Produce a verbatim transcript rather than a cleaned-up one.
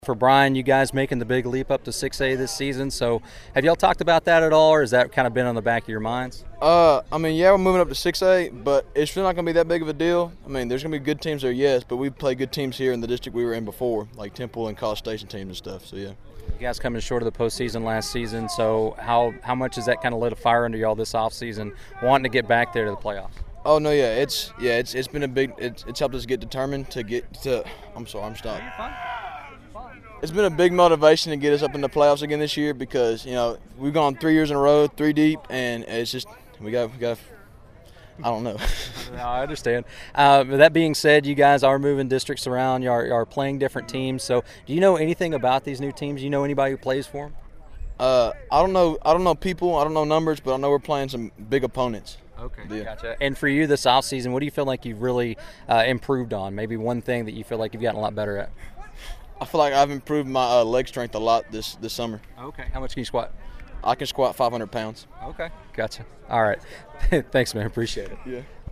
For Brian, you guys making the big leap up to six A this season. So have y'all talked about that at all, or has that kind of been on the back of your minds? Uh, I mean, yeah, we're moving up to six A, but it's really not going to be that big of a deal. I mean, there's going to be good teams there, yes, but we play good teams here in the district we were in before, like Temple and College Station teams and stuff, so yeah. You guys coming short of the postseason last season, so how, how much has that kind of lit a fire under y'all this offseason, wanting to get back there to the playoffs? Oh, no, yeah, it's yeah, it's it's been a big it's, – it's helped us get determined to get to – I'm sorry, I'm stopped. It's been a big motivation to get us up in the playoffs again this year because, you know, we've gone three years in a row, three deep, and it's just we got we got I don't know. No, I understand. Uh, that being said, you guys are moving districts around. You are, you are playing different teams. So, do you know anything about these new teams? Do you know anybody who plays for them? Uh, I don't know. I don't know people. I don't know numbers, but I know we're playing some big opponents. Okay, yeah. Gotcha. And for you this offseason, what do you feel like you've really uh, improved on? Maybe one thing that you feel like you've gotten a lot better at? I feel like I've improved my uh, leg strength a lot this, this summer. Okay. How much can you squat? I can squat five hundred pounds. Okay. Gotcha. All right. Thanks, man. Appreciate it. Yeah.